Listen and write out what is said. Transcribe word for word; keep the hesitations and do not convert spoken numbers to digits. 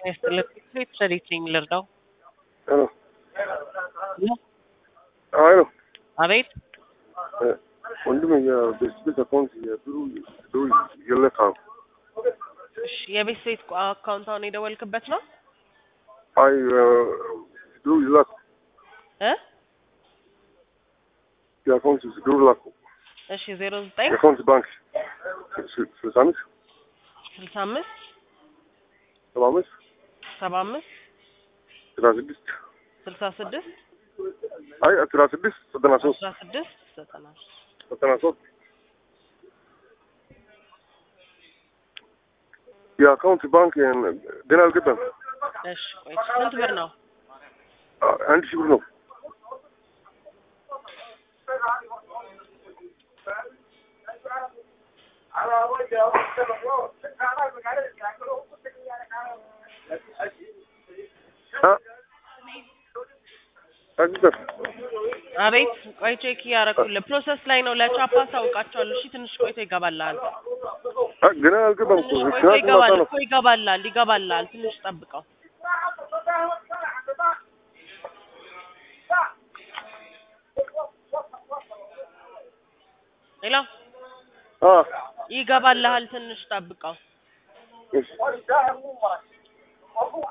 Estela, it's reaching Lerdo. Hello. Yeah. Ah, hello. A ver, Uh, wondering uh, the space account here, do do your left hand. የቤት አካውንት አሁን የደወልክበት ነው I uh, do your left. እ The account is do left. እሺ ዜሮ ዘጠኝ The account bank. Susamis. ስልሳ አምስት Salamis. ሰባ አምስት Trasidist. ስልሳ ስድስት Ay, Trasidist. Satanasos. አስራ ስድስት ዘጠና Satanasos. The account bank and then I'll get them. እሺ ቆይ ስንት ብር ነው Uh, and she will know. Huh? Ajita. አቤት ቆይ ቼክ እያደረኩልህ ፕሮሰስ ላይ ነው ለቻፓ አሳውቃቸዋለሁ እሺ ትንሽ ቆይቶ ይገባልሃል Ah, then I'll get them. ትንሽ ቆይቶ ይገባል እኮ ይገባልሃል ይገባልሃል ትንሽ ጠብቀው ሄሎ Ah. ይገባልሃል ትንሽ ጠብቀው Yes.